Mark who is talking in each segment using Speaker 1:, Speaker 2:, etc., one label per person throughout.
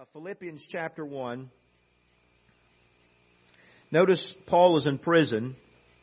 Speaker 1: Philippians chapter 1. Notice Paul is in prison,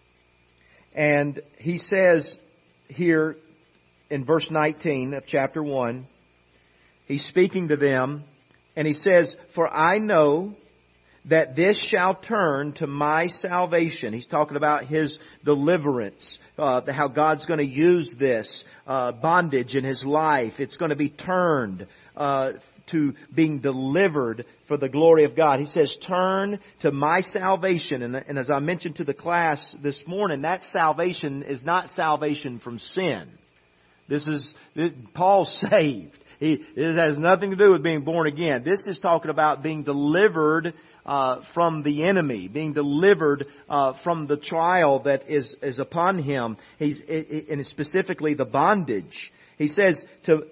Speaker 1: and he says here in verse 19 of chapter 1, he's speaking to them, and he says, "For I know that this shall turn to my salvation." He's talking about his deliverance, how God's going to use this bondage in his life. It's going to be turned to being delivered for the glory of God. He says, turn to my salvation. And as I mentioned to the class this morning, that salvation is not salvation from sin. Paul's saved. It has nothing to do with being born again. This is talking about being delivered from the enemy, being delivered from the trial that is upon him. And specifically the bondage. He says,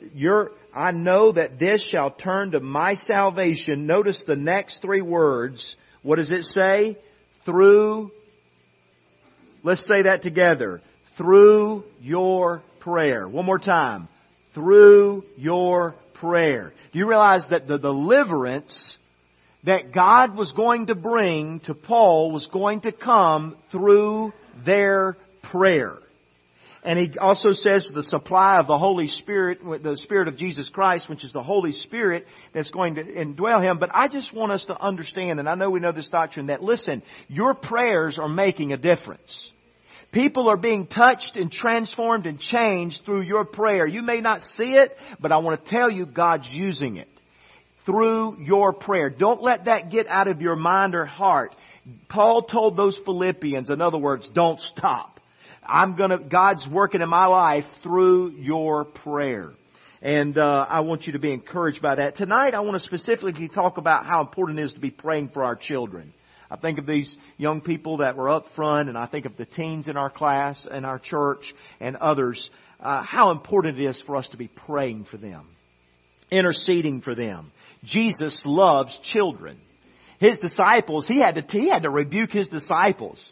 Speaker 1: I know that this shall turn to my salvation. Notice the next three words. What does it say? Through, let's say that together. Through your prayer. One more time. Through your prayer. Do you realize that the deliverance that God was going to bring to Paul was going to come through their prayer? And he also says the supply of the Holy Spirit, the Spirit of Jesus Christ, which is the Holy Spirit that's going to indwell him. But I just want us to understand, and I know we know this doctrine, that listen, your prayers are making a difference. People are being touched and transformed and changed through your prayer. You may not see it, but I want to tell you God's using it through your prayer. Don't let that get out of your mind or heart. Paul told those Philippians, in other words, don't stop. God's working in my life through your prayer. And I want you to be encouraged by that. Tonight I want to specifically talk about how important it is to be praying for our children. I think of these young people that were up front, and I think of the teens in our class and our church and others. How important it is for us to be praying for them, interceding for them. Jesus loves children. His disciples, he had to rebuke his disciples.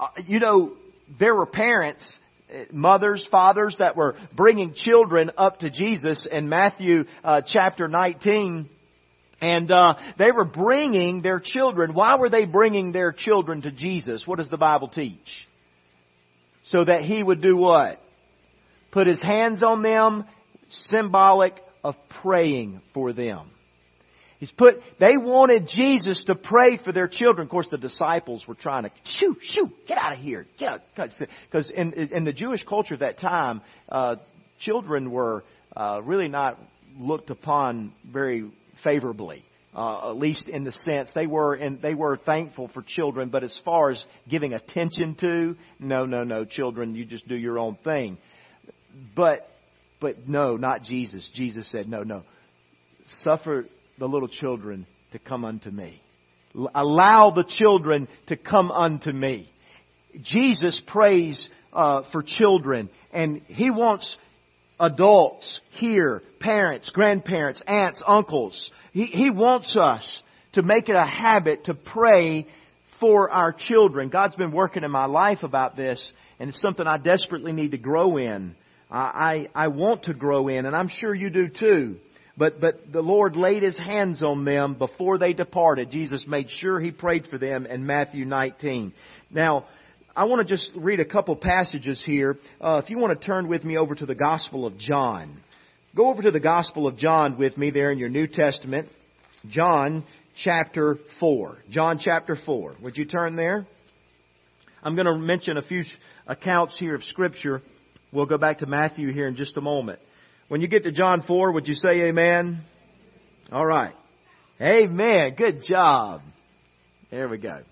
Speaker 1: There were parents, mothers, fathers that were bringing children up to Jesus in Matthew chapter 19. And they were bringing their children. Why were they bringing their children to Jesus? What does the Bible teach? So that He would do what? Put His hands on them, symbolic of praying for them. They wanted Jesus to pray for their children. Of course, the disciples were trying to, get out of here. Get out. Because in the Jewish culture at that time, children were really not looked upon very favorably. At least in the sense they were thankful for children, but as far as giving attention to, no, children, you just do your own thing. But no, not Jesus. Jesus said, no, suffer the little children to come unto me. Allow the children to come unto me. Jesus prays for children, and He wants adults here, parents, grandparents, aunts, uncles. He wants us to make it a habit to pray for our children. God's been working in my life about this, and it's something I desperately need to grow in. I want to grow in, and I'm sure you do too. But the Lord laid His hands on them before they departed. Jesus made sure He prayed for them in Matthew 19. Now, I want to just read a couple passages here. If you want to turn with me over to the Gospel of John. Go over to the Gospel of John with me there in your New Testament. John chapter 4. John chapter 4. Would you turn there? I'm going to mention a few accounts here of Scripture. We'll go back to Matthew here in just a moment. When you get to John 4, would you say amen? All right. Amen. Good job. There we go.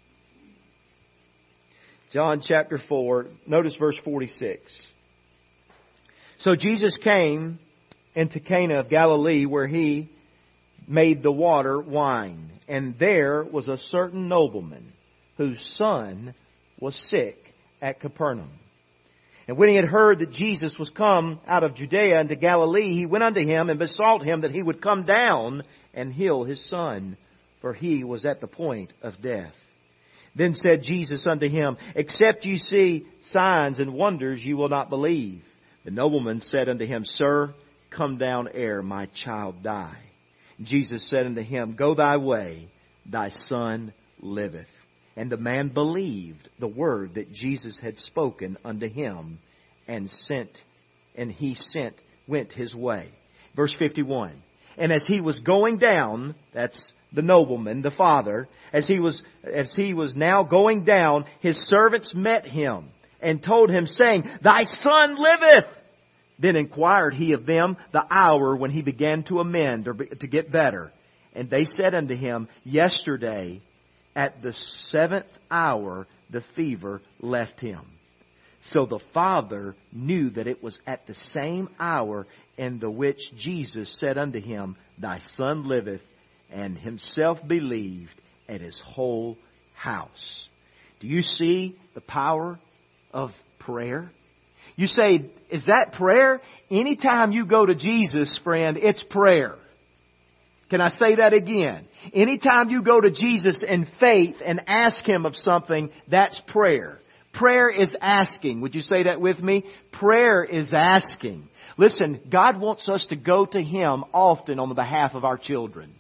Speaker 1: John chapter 4. Notice verse 46. So Jesus came into Cana of Galilee, where He made the water wine. And there was a certain nobleman whose son was sick at Capernaum. And when he had heard that Jesus was come out of Judea into Galilee, he went unto him and besought him that he would come down and heal his son, for he was at the point of death. Then said Jesus unto him, Except you see signs and wonders, you will not believe. The nobleman said unto him, Sir, come down ere my child die. Jesus said unto him, Go thy way, thy son liveth. And the man believed the word that Jesus had spoken unto him, and went his way. Verse 51. And as he was going down, that's the nobleman, the father, as he was now going down, his servants met him and told him, saying, Thy son liveth. Then inquired he of them the hour when he began to amend, or to get better. And they said unto him, Yesterday at the 7th hour the fever left him. So the father knew that it was at the same hour in the which Jesus said unto him, Thy son liveth, and himself believed, and his whole house. Do you see the power of prayer? You say, is that prayer? Anytime you go to Jesus, friend, it's prayer. Can I say that again? Anytime you go to Jesus in faith and ask Him of something, that's prayer. Prayer is asking. Would you say that with me? Prayer is asking. Listen, God wants us to go to Him often on the behalf of our children.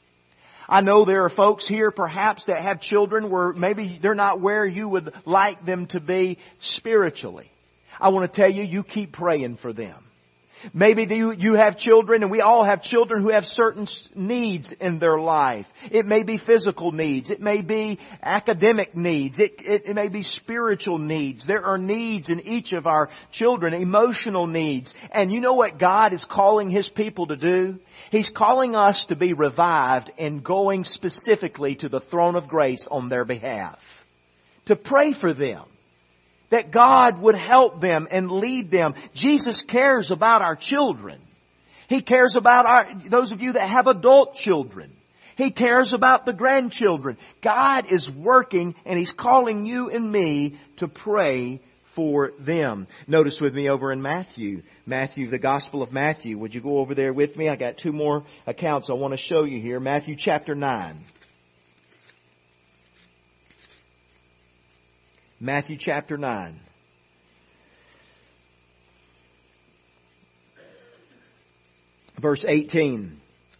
Speaker 1: I know there are folks here perhaps that have children where maybe they're not where you would like them to be spiritually. I want to tell you, you keep praying for them. Maybe you have children, and we all have children who have certain needs in their life. It may be physical needs. It may be academic needs. It may be spiritual needs. There are needs in each of our children, emotional needs. And you know what God is calling His people to do? He's calling us to be revived and going specifically to the throne of grace on their behalf. To pray for them. That God would help them and lead them. Jesus cares about our children. He cares about those of you that have adult children. He cares about the grandchildren. God is working, and He's calling you and me to pray for them. Notice with me over in Matthew, the Gospel of Matthew. Would you go over there with me? I got two more accounts I want to show you here. Matthew chapter 9. Matthew chapter 9. Verse 18.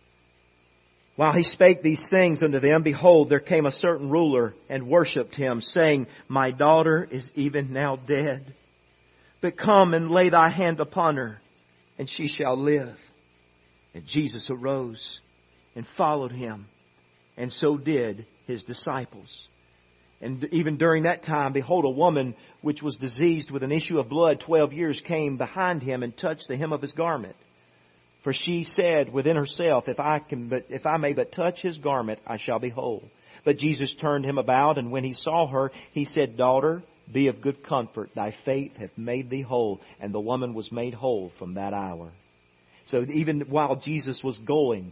Speaker 1: While he spake these things unto them, behold, there came a certain ruler and worshipped him, saying, My daughter is even now dead. But come and lay thy hand upon her, and she shall live. And Jesus arose and followed him, and so did his disciples. And even during that time, behold, a woman which was diseased with an issue of blood 12 years came behind him and touched the hem of his garment. For she said within herself, If I may but touch his garment, I shall be whole. But Jesus turned him about, and when he saw her, he said, Daughter, be of good comfort. Thy faith hath made thee whole. And the woman was made whole from that hour. So even while Jesus was going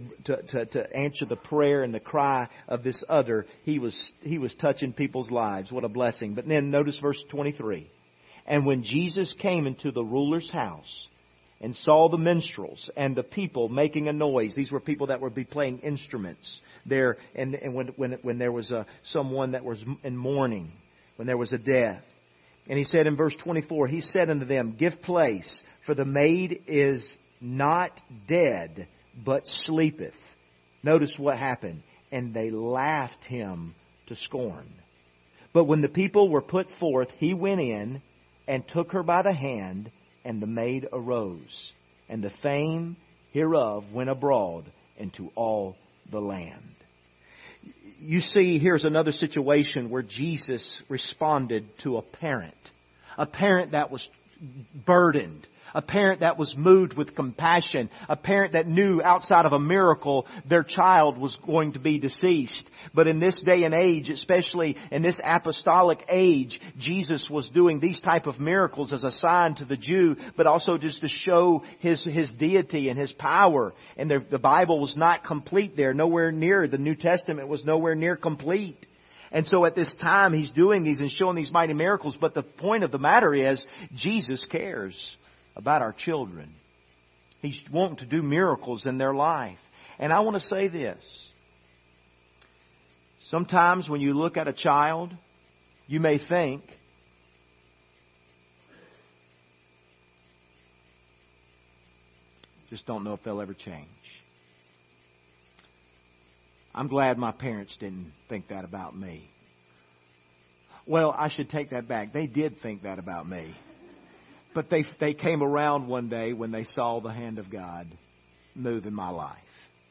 Speaker 1: to answer the prayer and the cry of this other, he was touching people's lives. What a blessing. But then notice verse 23. And when Jesus came into the ruler's house and saw the minstrels and the people making a noise, these were people that would be playing instruments there, and when there was someone that was in mourning, when there was a death. And he said in verse 24, he said unto them, Give place, for the maid is not dead, but sleepeth. Notice what happened. And they laughed him to scorn. But when the people were put forth, he went in and took her by the hand, and the maid arose. And the fame hereof went abroad into all the land. You see, here's another situation where Jesus responded to a parent that was burdened. A parent that was moved with compassion. A parent that knew outside of a miracle their child was going to be deceased. But in this day and age, especially in this apostolic age, Jesus was doing these type of miracles as a sign to the Jew, but also just to show His deity and His power. And the Bible was not complete there. Nowhere near. The New Testament was nowhere near complete. And so at this time, He's doing these and showing these mighty miracles. But the point of the matter is, Jesus cares about our children. He's wanting to do miracles in their life. And I want to say this. Sometimes when you look at a child, you may think, just don't know if they'll ever change. I'm glad my parents didn't think that about me. Well, I should take that back. They did think that about me. But they came around one day when they saw the hand of God move in my life.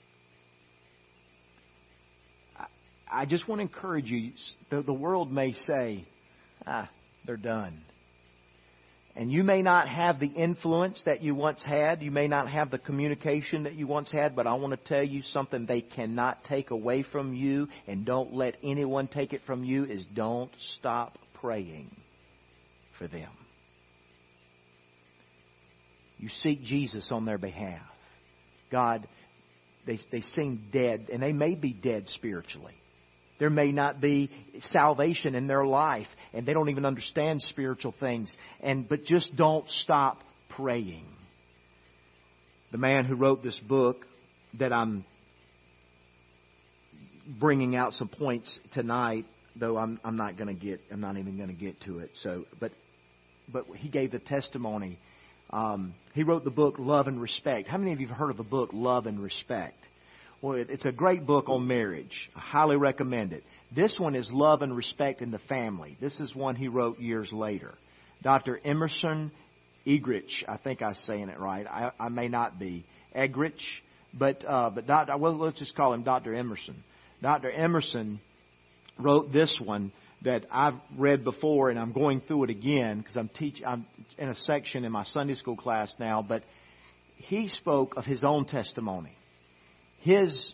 Speaker 1: I just want to encourage you. The world may say, they're done. And you may not have the influence that you once had. You may not have the communication that you once had. But I want to tell you something they cannot take away from you. And don't let anyone take it from you. Is don't stop praying for them. You seek Jesus on their behalf. God, they seem dead. And they may be dead spiritually. There may not be salvation in their life, and they don't even understand spiritual things. But just don't stop praying. The man who wrote this book that I'm bringing out some points tonight, though I'm not even going to get to it. But he gave the testimony. He wrote the book Love and Respect. How many of you have heard of the book Love and Respect? Well, it's a great book on marriage. I highly recommend it. This one is Love and Respect in the Family. This is one he wrote years later. Dr. Emerson Eggerichs, I think I'm saying it right. I may not be. Eggerichs, but let's just call him Dr. Emerson. Dr. Emerson wrote this one that I've read before, and I'm going through it again because I'm in a section in my Sunday school class now. But he spoke of his own testimony. His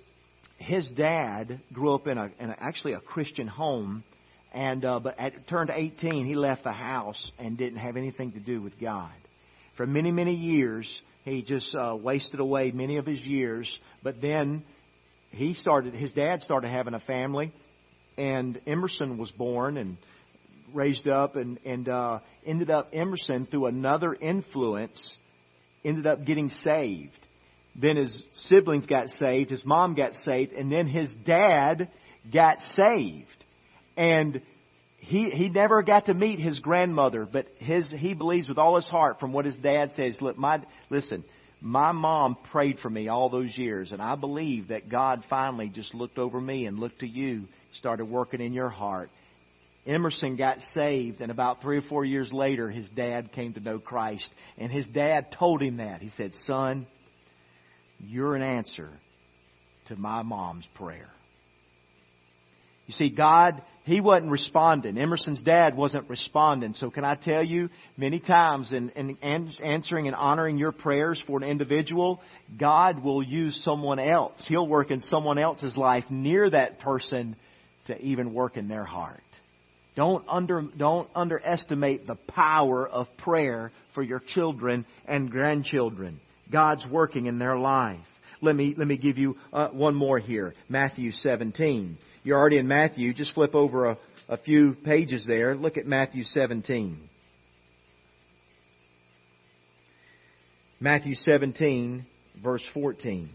Speaker 1: dad grew up in actually a Christian home, but turned 18, he left the house and didn't have anything to do with God. For many, many years, he just wasted away many of his years. But then his dad started having a family, and Emerson was born and raised up, and ended up Emerson through another influence ended up getting saved. Then his siblings got saved, his mom got saved, and then his dad got saved. And he never got to meet his grandmother, but he believes with all his heart from what his dad says, listen, my mom prayed for me all those years, and I believe that God finally just looked over me and looked to you, started working in your heart. Emerson got saved, and about 3 or 4 years later, his dad came to know Christ. And his dad told him that. He said, son, you're an answer to my mom's prayer. You see, God, He wasn't responding. Emerson's dad wasn't responding. So can I tell you, many times in answering and honoring your prayers for an individual, God will use someone else. He'll work in someone else's life near that person to even work in their heart. Don't underestimate the power of prayer for your children and grandchildren. God's working in their life. Let me give you one more here. Matthew 17. You're already in Matthew. Just flip over a few pages there. Look at Matthew 17. Matthew 17, verse 14.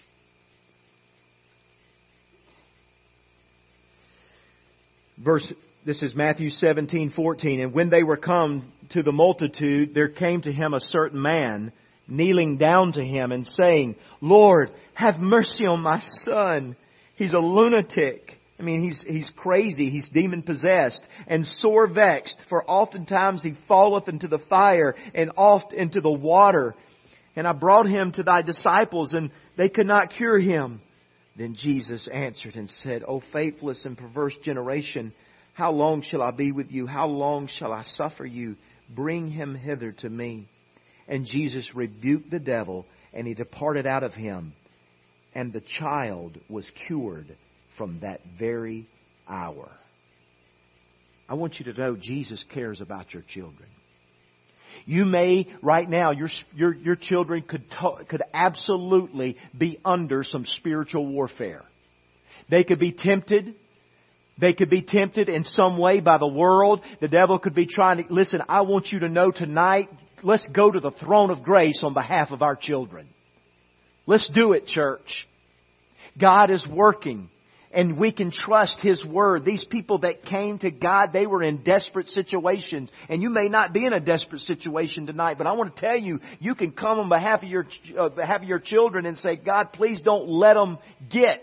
Speaker 1: This is Matthew 17:14. And when they were come to the multitude, there came to him a certain man, kneeling down to him and saying, Lord, have mercy on my son. He's a lunatic. I mean, he's crazy. He's demon possessed and sore vexed. For oftentimes he falleth into the fire and oft into the water. And I brought him to thy disciples, and they could not cure him. Then Jesus answered and said, O faithless and perverse generation, how long shall I be with you? How long shall I suffer you? Bring him hither to me. And Jesus rebuked the devil, and he departed out of him. And the child was cured from that very hour. I want you to know Jesus cares about your children. You may, right now, your children could absolutely be under some spiritual warfare. They could be tempted. They could be tempted in some way by the world. The devil could be trying to... Listen, I want you to know tonight, let's go to the throne of grace on behalf of our children. Let's do it, church. God is working, and we can trust His Word. These people that came to God, they were in desperate situations. And you may not be in a desperate situation tonight, but I want to tell you, you can come on behalf of your children and say, God, please don't let them get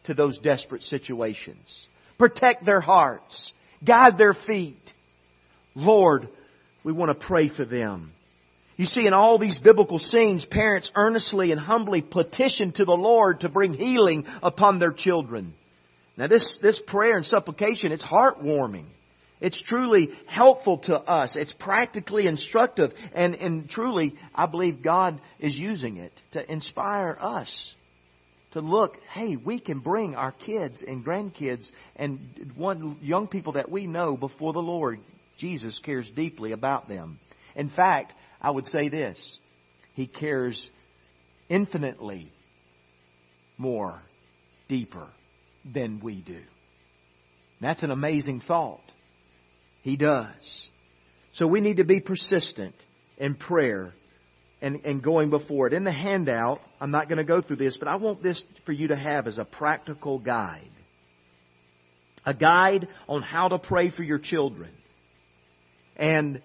Speaker 1: to those desperate situations. Protect their hearts. Guide their feet. Lord, we want to pray for them. You see, in all these biblical scenes, parents earnestly and humbly petition to the Lord to bring healing upon their children. Now this prayer and supplication, it's heartwarming. It's truly helpful to us. It's practically instructive. And truly, I believe God is using it to inspire us to look, hey, we can bring our kids and grandkids and young people that we know before the Lord. Jesus cares deeply about them. In fact, I would say this. He cares infinitely more, deeper than we do. That's an amazing thought. He does. So we need to be persistent in prayer and going before it. In the handout, I'm not going to go through this, but I want this for you to have as a practical guide. A guide on how to pray for your children. And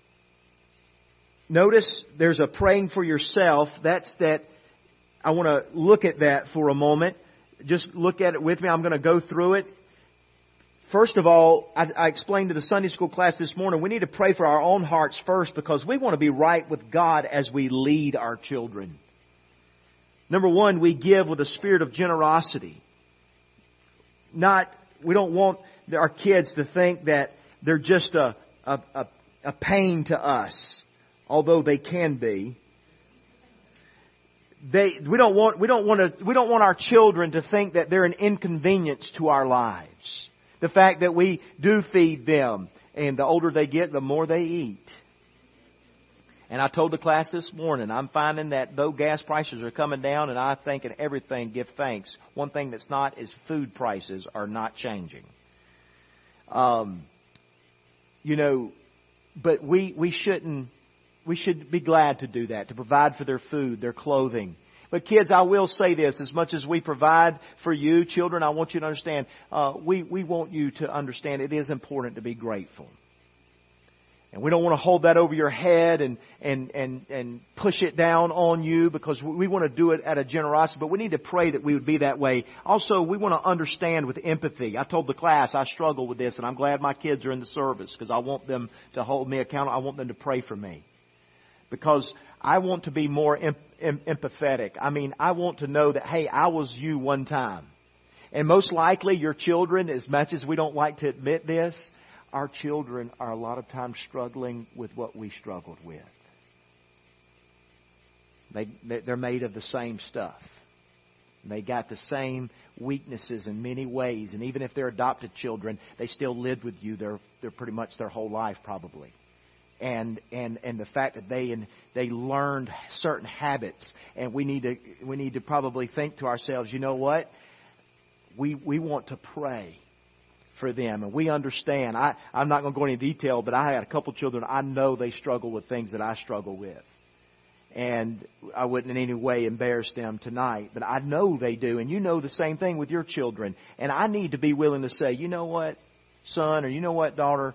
Speaker 1: notice there's a praying for yourself. I want to look at that for a moment. Just look at it with me. I'm going to go through it. First of all, I explained to the Sunday school class this morning, we need to pray for our own hearts first because we want to be right with God as we lead our children. Number one, we give with a spirit of generosity. We don't want our kids to think that they're just a pain to us, although they can be. We don't want our children to think that they're an inconvenience to our lives. The fact that we do feed them, and the older they get, the more they eat. And I told the class this morning, I'm finding that though gas prices are coming down, and I think in everything give thanks, one thing that's not is food prices are not changing. But we should be glad to do that, to provide for their food, their clothing. But kids, I will say this, as much as we provide for you, children, I want you to understand, we want you to understand it is important to be grateful. And we don't want to hold that over your head and push it down on you because we want to do it out of generosity, but we need to pray that we would be that way. Also, we want to understand with empathy. I told the class I struggle with this, and I'm glad my kids are in the service because I want them to hold me accountable. I want them to pray for me. Because I want to be more empathetic. I mean, I want to know that, hey, I was you one time. And most likely your children, as much as we don't like to admit this, our children are a lot of times struggling with what we struggled with. They're made of the same stuff. They got the same weaknesses in many ways. And even if they're adopted children, they still lived with you. They're pretty much their whole life probably. And the fact that they learned certain habits, and we need to probably think to ourselves, you know what? We want to pray for them, and we understand. I'm not going to go into detail, but I had a couple children. I know they struggle with things that I struggle with, and I wouldn't in any way embarrass them tonight. But I know they do, and you know the same thing with your children. And I need to be willing to say, you know what, son, or you know what, daughter,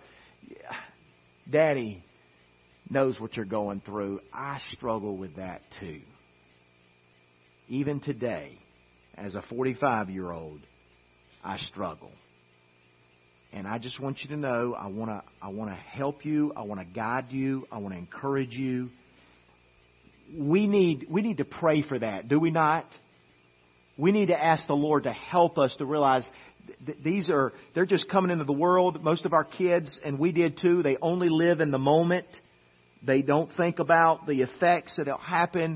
Speaker 1: Daddy knows what you're going through. I struggle with that too. Even today, as a 45-year-old, I struggle. And I just want you to know, I want to help you. I want to guide you. I want to encourage you. We need to pray for that, do we not? We need to ask the Lord to help us to realize they're just coming into the world. Most of our kids, and we did too, they only live in the moment. They don't think about the effects that'll happen,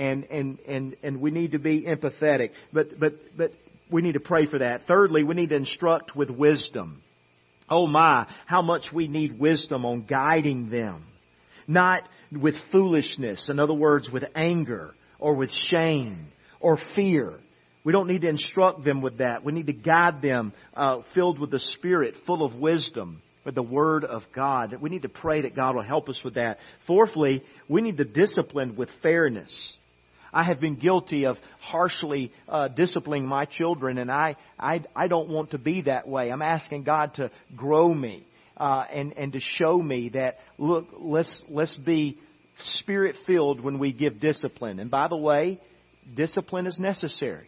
Speaker 1: and we need to be empathetic. But we need to pray for that. Thirdly, we need to instruct with wisdom. Oh my, how much we need wisdom on guiding them. Not with foolishness, in other words, with anger or with shame or fear. We don't need to instruct them with that. We need to guide them filled with the Spirit, full of wisdom, with the Word of God. We need to pray that God will help us with that. Fourthly, we need to discipline with fairness. I have been guilty of harshly disciplining my children, and I don't want to be that way. I'm asking God to grow me and to show me that, look, let's be Spirit-filled when we give discipline. And by the way, discipline is necessary.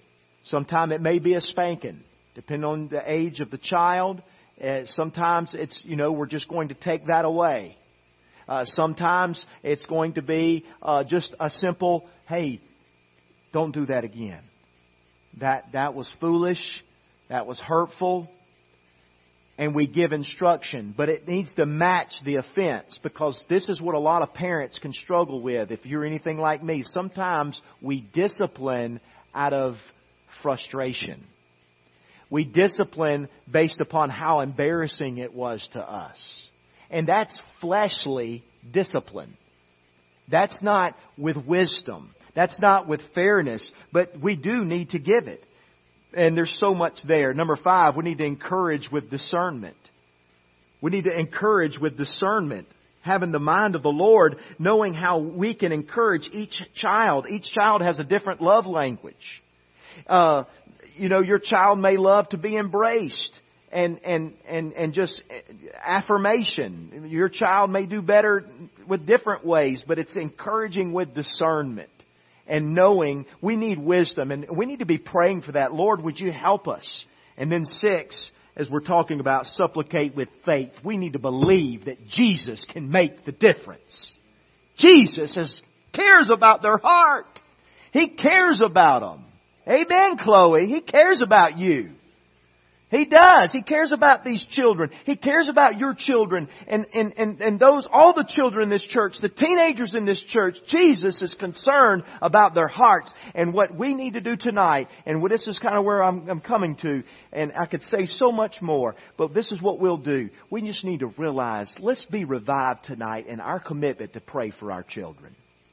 Speaker 1: Sometimes it may be a spanking, depending on the age of the child. Sometimes it's, we're just going to take that away. Sometimes it's going to be just a simple, hey, don't do that again. That was foolish. That was hurtful. And we give instruction. But it needs to match the offense, because this is what a lot of parents can struggle with. If you're anything like me, sometimes we discipline out of frustration. We discipline based upon how embarrassing it was to us. And that's fleshly discipline. That's not with wisdom. That's not with fairness. But we do need to give it. And there's so much there. Number 5, we need to encourage with discernment. We need to encourage with discernment. Having the mind of the Lord, knowing how we can encourage each child. Each child has a different love language. Your child may love to be embraced and just affirmation. Your child may do better with different ways, but it's encouraging with discernment. And knowing we need wisdom, and we need to be praying for that. Lord, would you help us? And then 6, as we're talking about, supplicate with faith. We need to believe that Jesus can make the difference. Jesus cares about their heart. He cares about them. Amen, Chloe. He cares about you. He does. He cares about these children. He cares about your children and those, all the children in this church, the teenagers in this church. Jesus is concerned about their hearts. And what we need to do tonight, and this is kind of where I'm coming to, and I could say so much more, but this is what we'll do. We just need to realize, let's be revived tonight in our commitment to pray for our children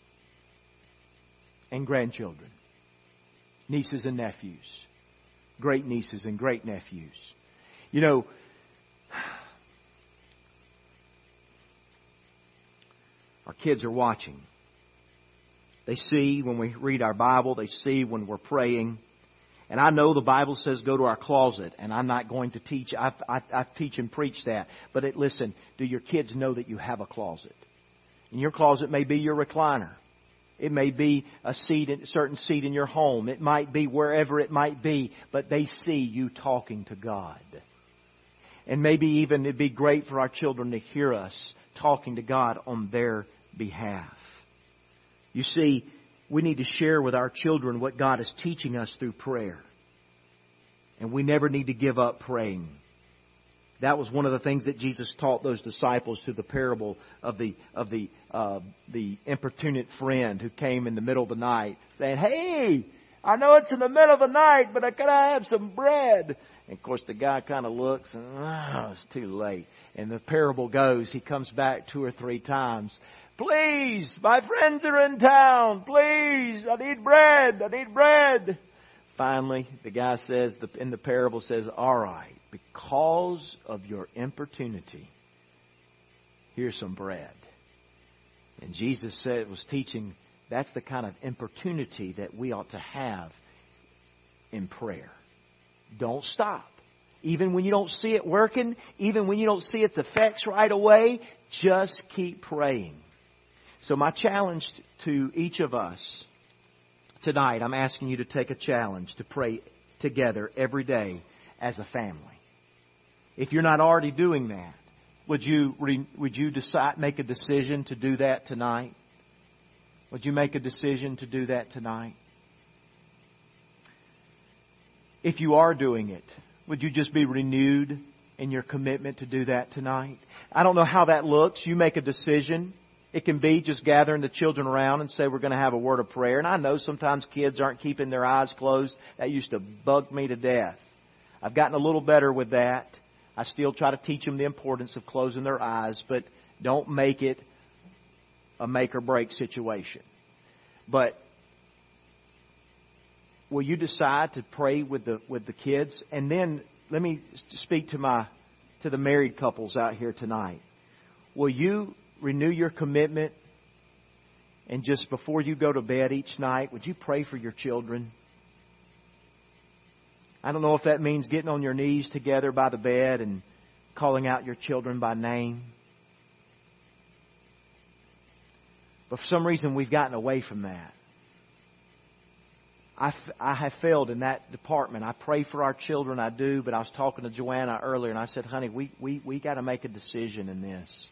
Speaker 1: and grandchildren, nieces and nephews. Great nieces and great nephews. Our kids are watching. They see when we read our Bible. They see when we're praying. And I know the Bible says go to our closet. And I'm not going to teach. I teach and preach that. But listen, do your kids know that you have a closet? And your closet may be your recliner. It may be a certain seat in your home. It might be wherever it might be. But they see you talking to God. And maybe even it'd be great for our children to hear us talking to God on their behalf. You see, we need to share with our children what God is teaching us through prayer. And we never need to give up praying. That was one of the things that Jesus taught those disciples through the parable of the importunate friend who came in the middle of the night saying, "Hey, I know it's in the middle of the night, but could I have some bread?" And of course the guy kind of looks and it's too late. And the parable goes, he comes back 2 or 3 times. "Please, my friends are in town. Please, I need bread. I need bread." Finally, the guy says, in the parable says, "All right, because of your importunity, here's some bread." And Jesus said, was teaching, that's the kind of importunity that we ought to have in prayer. Don't stop. Even when you don't see it working, even when you don't see its effects right away, just keep praying. So my challenge to each of us tonight, I'm asking you to take a challenge to pray together every day as a family. If you're not already doing that, would you make a decision to do that tonight? Would you make a decision to do that tonight? If you are doing it, would you just be renewed in your commitment to do that tonight? I don't know how that looks. You make a decision. It can be just gathering the children around and say we're going to have a word of prayer. And I know sometimes kids aren't keeping their eyes closed. That used to bug me to death. I've gotten a little better with that. I still try to teach them the importance of closing their eyes, but don't make it a make or break situation. But will you decide to pray with the kids? And then let me speak to the married couples out here tonight. Will you renew your commitment, and just before you go to bed each night, would you pray for your children? I don't know if that means getting on your knees together by the bed and calling out your children by name. But for some reason we've gotten away from that. I have failed in that department. I pray for our children, I do, but I was talking to Joanna earlier and I said, honey, we got to make a decision in this.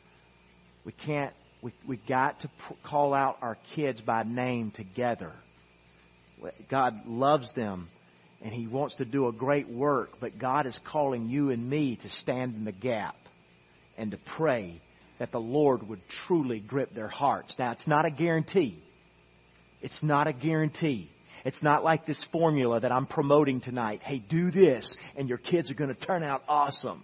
Speaker 1: We got to call out our kids by name together. God loves them and He wants to do a great work, but God is calling you and me to stand in the gap and to pray that the Lord would truly grip their hearts. Now, it's not a guarantee. It's not a guarantee. It's not like this formula that I'm promoting tonight. Hey, do this and your kids are going to turn out awesome.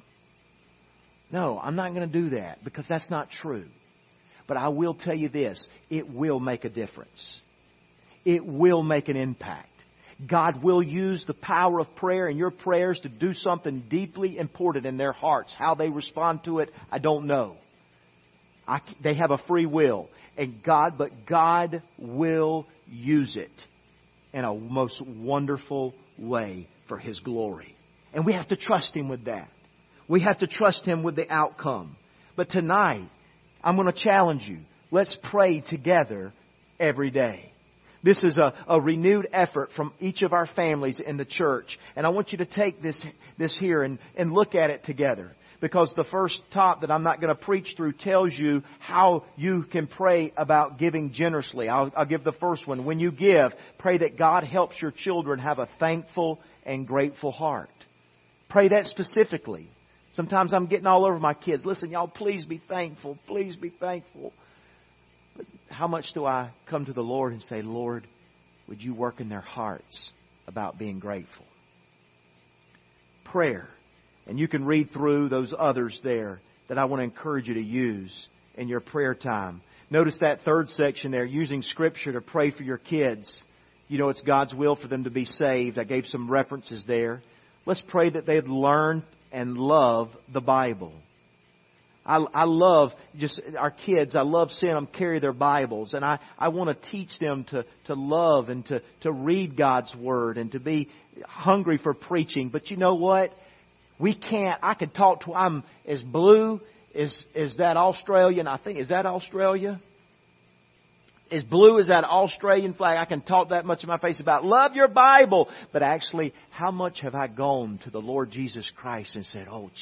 Speaker 1: No, I'm not going to do that because that's not true. But I will tell you this, it will make a difference. It will make an impact. God will use the power of prayer and your prayers to do something deeply important in their hearts. How they respond to it, I don't know. They have a free will. But God will use it in a most wonderful way for His glory. And we have to trust Him with that. We have to trust Him with the outcome. But tonight, I'm going to challenge you. Let's pray together every day. This is a renewed effort from each of our families in the church. And I want you to take this here and look at it together. Because the first top that I'm not going to preach through tells you how you can pray about giving generously. I'll give the first one. When you give, pray that God helps your children have a thankful and grateful heart. Pray that specifically. Sometimes I'm getting all over my kids. Listen, y'all, please be thankful. Please be thankful. But how much do I come to the Lord and say, Lord, would you work in their hearts about being grateful? Prayer. And you can read through those others there that I want to encourage you to use in your prayer time. Notice that third section there, using Scripture to pray for your kids. You know, it's God's will for them to be saved. I gave some references there. Let's pray that they'd learn and love the Bible. I love just our kids. I love seeing them carry their Bibles. And I want to teach them to love and to read God's Word and to be hungry for preaching. But you know what? We can't. I could talk to I'm as blue as that Australian. I think, is that Australia? As blue as that Australian flag. I can talk that much in my face about love your Bible. But actually, how much have I gone to the Lord Jesus Christ and said, oh,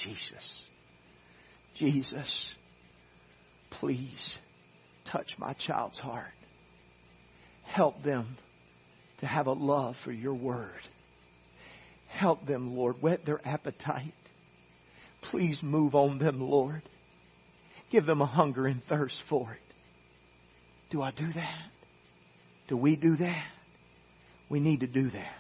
Speaker 1: Jesus, please touch my child's heart. Help them to have a love for your Word. Help them, Lord. Whet their appetite. Please move on them, Lord. Give them a hunger and thirst for it. Do I do that? Do we do that? We need to do that.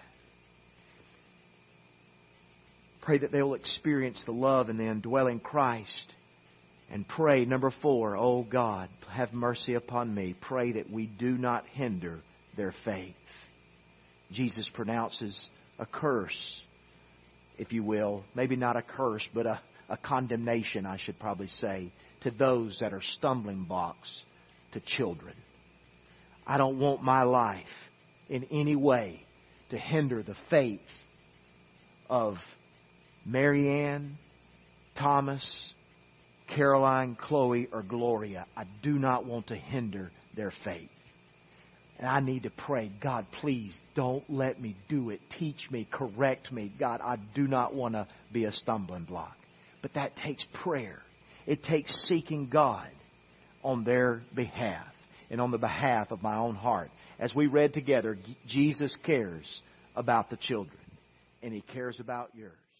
Speaker 1: Pray that they will experience the love and the indwelling Christ. And pray, number 4, oh God, have mercy upon me. Pray that we do not hinder their faith. Jesus pronounces a curse, if you will. Maybe not a curse, but a condemnation, I should probably say, to those that are stumbling blocks to children. I don't want my life in any way to hinder the faith of Marianne, Thomas, Caroline, Chloe, or Gloria. I do not want to hinder their faith. And I need to pray, God, please don't let me do it. Teach me, correct me. God, I do not want to be a stumbling block. But that takes prayer. It takes seeking God on their behalf and on the behalf of my own heart. As we read together, Jesus cares about the children, and He cares about yours.